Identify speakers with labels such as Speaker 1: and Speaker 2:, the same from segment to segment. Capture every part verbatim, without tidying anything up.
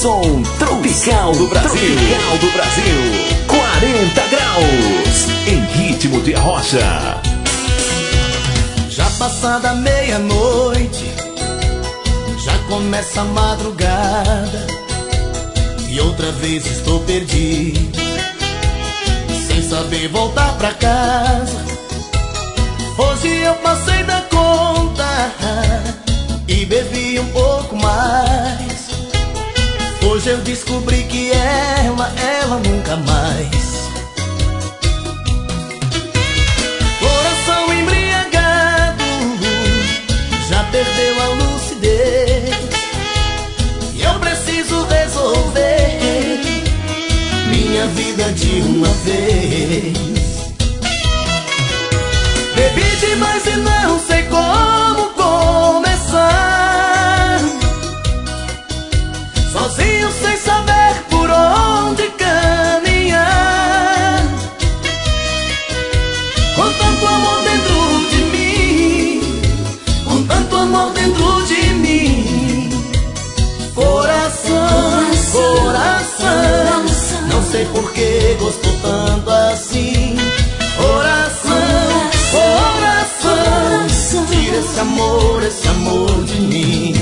Speaker 1: som tropical do Brasil. Tropical do Brasil. quarenta graus em ritmo de arrocha.
Speaker 2: Já passada meia-noite, já começa a madrugada, e outra vez estou perdido, sem saber voltar pra casa. Hoje eu passei da conta e bebi um pouco mais. Hoje eu descobri que ela, ela nunca mais. Coração embriagado, já perdeu a lucidez, e eu preciso resolver minha vida de uma vez. Bebi demais e não sei como começar, sozinho sem saber por onde caminhar, com tanto amor dentro de mim, com tanto amor dentro de mim. Coração, coração, não sei por que gostou tanto assim. Coração, coração, tira esse amor, esse amor de mim.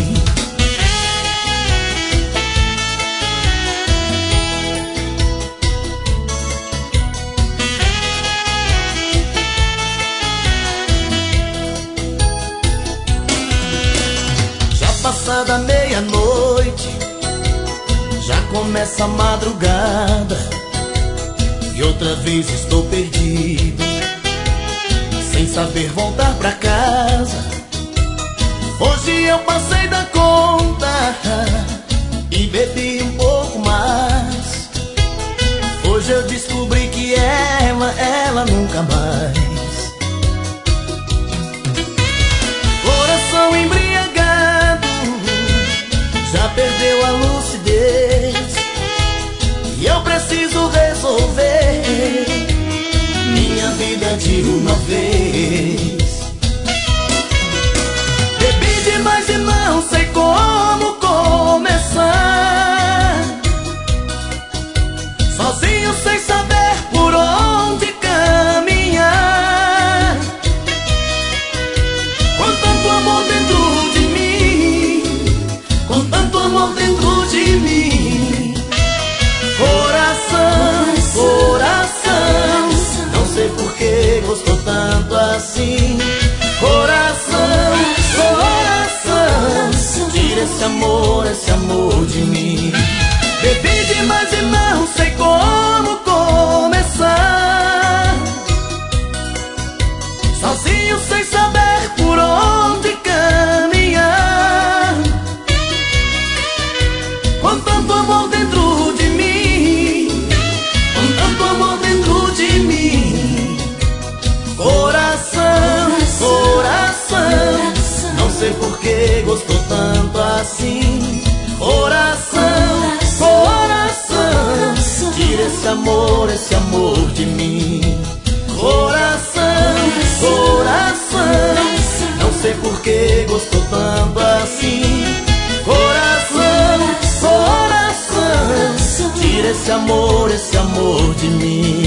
Speaker 2: Já passada meia-noite, já começa a madrugada, e outra vez estou perdido, sem saber voltar pra casa. Hoje eu passei da conta e bebi um pouco mais. Hoje eu descobri que ela, ela nunca mais. Coração embriagado, já perdeu a lucidez, e eu preciso resolver minha vida de uma vez. Bebi demais e não sei como começar, sozinho sem saber por onde caminhar, com tanto amor dentro de mim, com tanto amor dentro de mim. Coração, coração, não sei por que gostou tanto assim. Coração, coração, tira esse amor, esse amor de mim. Bebi demais e não sei como começar, sozinho sem saber por onde caminhar, com tanto amor dentro de mim, com tanto amor dentro de mim. Coração, coração, não sei por que gostou tanto assim. Coração, coração, tira esse amor, esse amor de mim. Coração, coração, não sei por que gostou tanto assim. Coração, coração, tira esse amor, esse amor de mim.